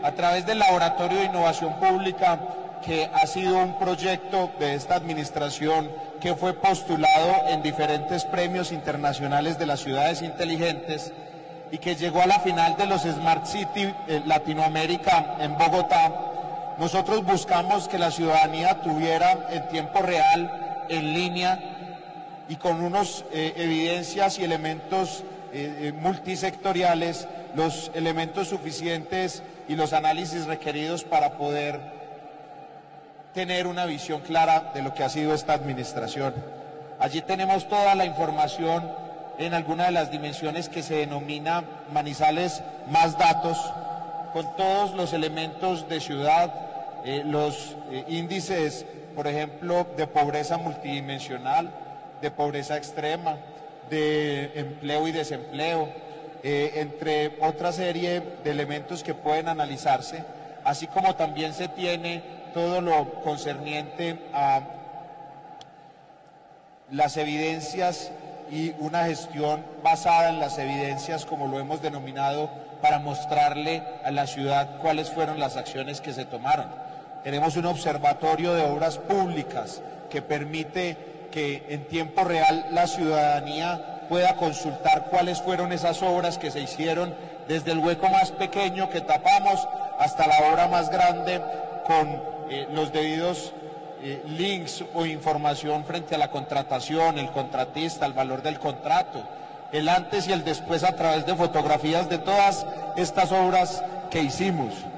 a través del Laboratorio de Innovación Pública, que ha sido un proyecto de esta administración que fue postulado en diferentes premios internacionales de las ciudades inteligentes y que llegó a la final de los Smart City Latinoamérica en Bogotá, nosotros buscamos que la ciudadanía tuviera en tiempo real, en línea y con unos evidencias y elementos multisectoriales, los elementos suficientes y los análisis requeridos para poder tener una visión clara de lo que ha sido esta administración. Allí tenemos toda la información en alguna de las dimensiones que se denomina Manizales Más Datos, con todos los elementos de ciudad, los índices, por ejemplo, de pobreza multidimensional, de pobreza extrema, de empleo y desempleo, entre otra serie de elementos que pueden analizarse, así como también se tiene todo lo concerniente a las evidencias y una gestión basada en las evidencias, como lo hemos denominado, para mostrarle a la ciudad cuáles fueron las acciones que se tomaron. Tenemos un observatorio de obras públicas que permite que en tiempo real la ciudadanía pueda consultar cuáles fueron esas obras que se hicieron, desde el hueco más pequeño que tapamos hasta la obra más grande, con los debidos links o información frente a la contratación, el contratista, el valor del contrato, el antes y el después a través de fotografías de todas estas obras que hicimos.